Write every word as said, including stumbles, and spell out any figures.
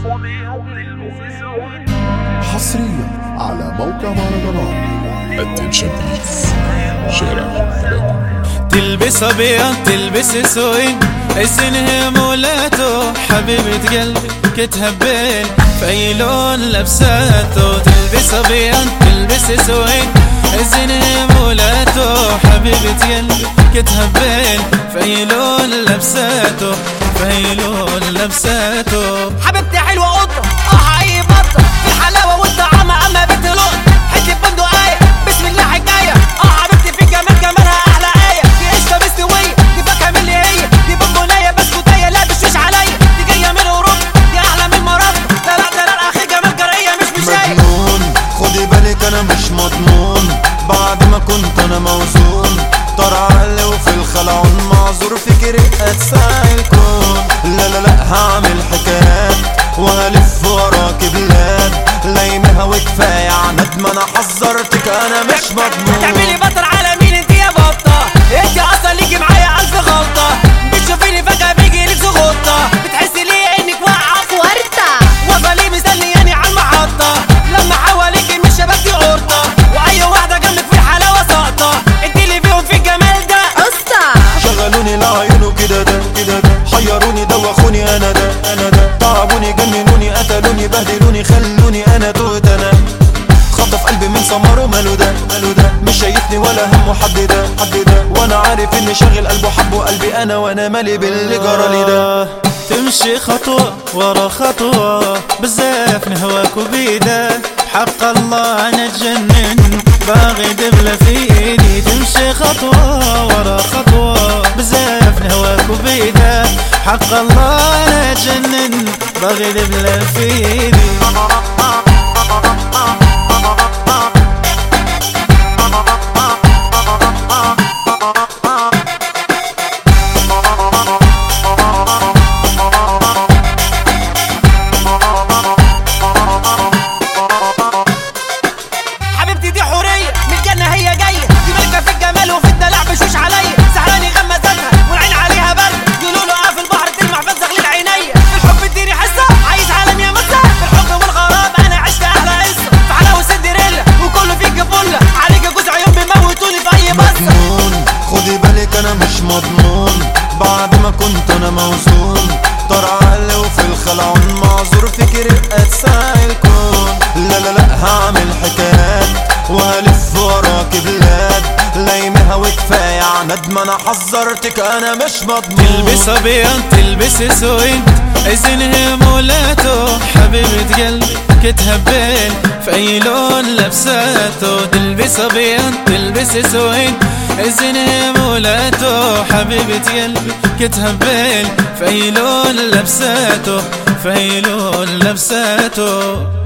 حصريا على موقع مهرجانات اتنشن بليز شارع تلبس ابيض تلبس اسود السنه مولاته حبيبة قلبي كتهبل في اي لون لبساته. تلبس ابيض تلبس اسود السنه مولاته حبيبة قلبي كتهبل في اي لون لبساته في اي لون لبساته. حبيبتي حلوه قطه اه اي بطه في الحلاوه والطعامه اما بنت لقطه حته بندقيه بسم الله حكايه اه حبيبتي في الجمال جمالها احلى ايه. دي قشطه مستويه دي فاكهه من اللي هي دي بونبونيه بسكوتيه لا بشوش عليا دي جايه من اوروبا دي احلى من المرافق لا لا لا لا اخي جمال جريه مش مش مجنون خدي بالك انا مش مضمون بعد ما كنت انا موزون طار عقلي وفي الخلعون معذور فكري اتساعي الكون. لا لا لا هعمل حكايات وهلف وراك بلاد لايمها وكفايه عند ما انا حذرتك انا مش مضمون. تعملي بطل على مين انت يا بطه انت اصلا ليكي معايا الف غلطه بتشوفيني فجاه بيجي لك زغطه بتحسي ليه انك واقعه في ورطه وصلي مستنياني على المحطه لما حواليكي مش شبكتي قرطه واي واحده جنبك في الحلاوه ساقطه انت اللي فيهم في الجمال ده قصه. شغلوني لعيونه كده ده كده ده حيروني دوخوني انا ده انا ده تعبوني جننوني قتلوني بهدلوني خلوني انا توت انا خطف قلبي من سمره ماله ده ماله ده مش شايفني ولا همه حد ده حد ده وانا عارف اني شاغل قلبه حبه قلبي انا وانا مالي باللي جرالي ده. تمشي خطوة ورا خطوة بزاف نهواك وبيده حق الله انا اتجنن باغي دبلة في ايدي. تمشي خطوة ورا خطوة بزاف نهواك وبيده حق الله انا اتجنن باغي دبلة في ايدي. مجنون خدي بالك انا مش مضمون بعد ما كنت انا موزون طار عقلي وفي الخلعون معذور فكري اتساعي الكون. لا لا لا هعمل حكايات وهلف وراك بلاد لايمها وكفايه عند ما انا حذرتك انا مش مضمون. تلبس ابيض تلبس اسود اذنها مولاته حبيبة قلبي كتهبل في اي لون لبساته. تلبس ابيض تلبس اسود اذنها مولاته حبيبة قلبي كتهبل في اي لون لبساته في اي لون لبساته.